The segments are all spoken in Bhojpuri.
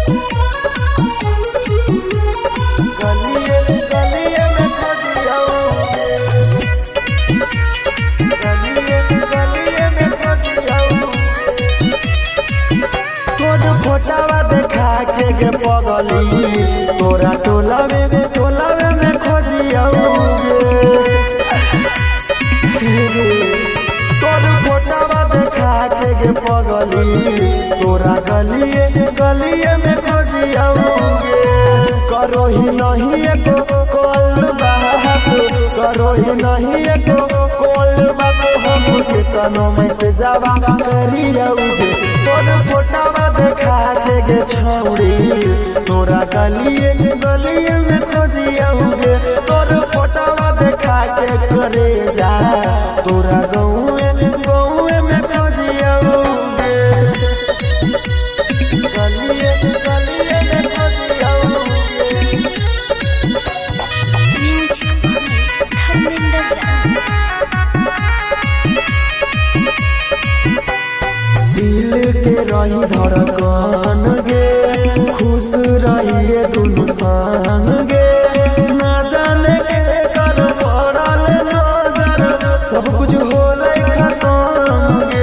गलिए गलिए में खोजियाऊंगे, गलिए गलिए में खोजियाऊंगे। तोर फोटावा देखा के पगली तोरा टोलावे में खोजियाऊंगे। तोर फोटावा देखा के पगली तोरा गलिए गलिए में खोजियाऊंगे। करो ही नहीं एको कॉल बात, करो ही नहीं एको कॉल बात, हम कितनो में से जावा करियाऊंगे। तोर फोटावा देखा के छौड़ी तोरा गलिए गलिए में खोजियाऊंगे। तोर फोटावा देखा के करे जा तोरा गौए में खोजियाऊंगे। गलिए गलिए में खोजियाऊंगे। दिल के रही धड़कन गे, खुश रहिए दुनू संग गे। ना जाने के कर पड़ल नजर, सब कुछ होले खत्म गे।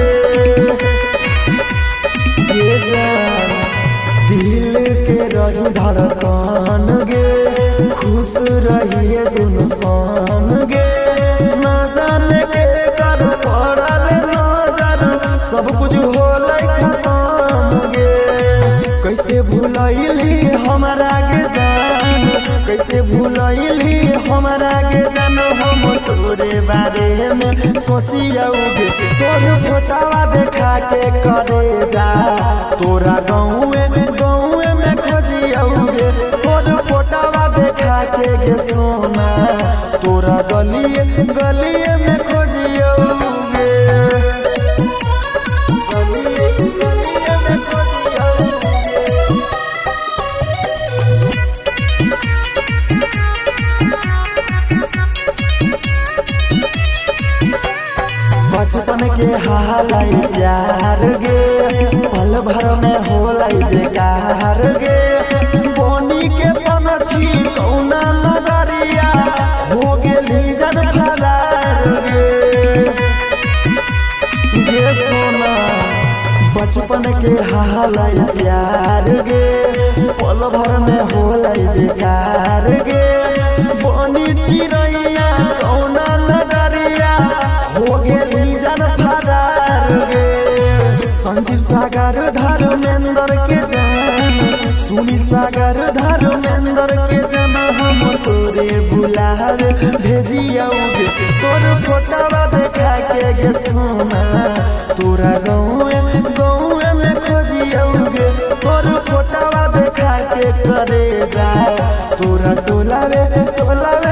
ये जान दिल के रही धड़कन गे, खुश रहिए दुनू संग गे। ना जाने के कर पड़ल नजर, सब कुछ होले खत्म गे। कैसे भूलैली हमरा के जान, कैसे भूलैली हमरा के जान, हम तोरे बारे में सोचियाऊंगे। तोर फोटावा देखा के करे जा तोरा गौए में खोजियाऊंगे। तोर फोटावा देखा के सोना तोरा गलिए गलिए में खोजियाऊंगे। गलिए गलिए में खोजियाऊंगे। बचपन के हालाई प्यार गे, पल भर में होलाई बेकार गे। बोनी के पनछी कौना नगरिया हो गेली जन फरार गे। गे सोना बचपन के हालाई प्यार गे, पल भर में होलाई बेकार गे। बोनी चिड़ैया कौना नगरिया हो गेली जन फरार गे। संजीव सागर धर्मेंद्र के जान, सुनील सागर धर्मेंद्र के जान, हम तोरे बुलावे भेजियाऊंगे। तोर फोटावा देखा के सोना तोरा गौए में खोजियाऊंगे। तोर फोटावा देखा के करे जा तोरा टोलावे